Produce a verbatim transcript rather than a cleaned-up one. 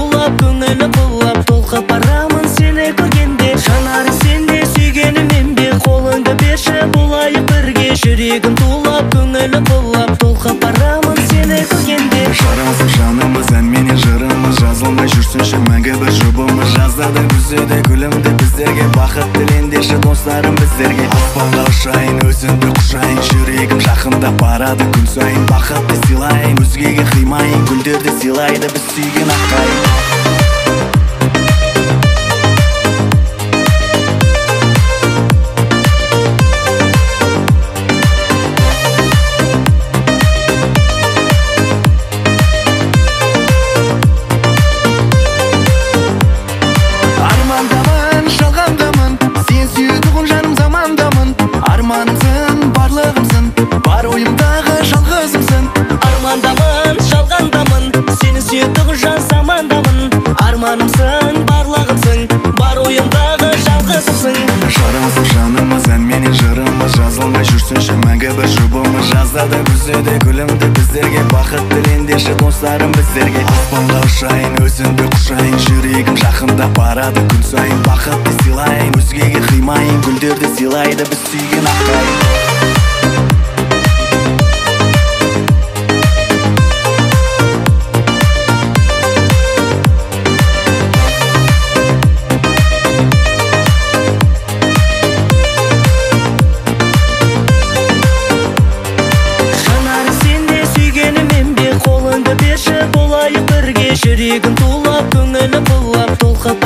тулап, көңілі бұлап, толқып барамын сені көргенде. Жанарың сенде, сүйгенім менбе, қолыңды берші болайық бірге. Жүрегім тулап, көңілі бұлап, толқып барамын сені көргенде. Жарасып жанымыз, ән менен жырымыз, жазылмай жүрсінші мәңгі бір жұбымыз. Жазда күзде күлімді біздерге, бақыт тілендеші достарым біздерге. Аспанға ұшайын, өзіңді құшайын, жүрегім жақында барады күн сайын. Бақытты сыйлайын, өзгеге қимайын, гүлдерді сыйлайды біз сүйген аққайын. Арманымсың, барлығымсың, бар ойымдағы жалғызымсың. Армандамын, жалғандамын, сені сүйетұғын жан замандамын. Арманымсың, барлығымсың, бар ойымдағы жалғызымсың. Жарасып жанымыз, ән менен жырымыз, жазылмай жүрсінші мәңгі бір жұбымыз. Жазда күзде күлімді біздерге, бақыт тілендеші достарым біздерге. Аспанға ұшайын, өзіңді құшайын, жүрегім жақында барады күн сайын. Бақытты сыйлайын, өзгеге қимайын, гүлдерді сыйлайды біз сүйген аққайын. Жүрегім тулап, көңілі бұлап, толқып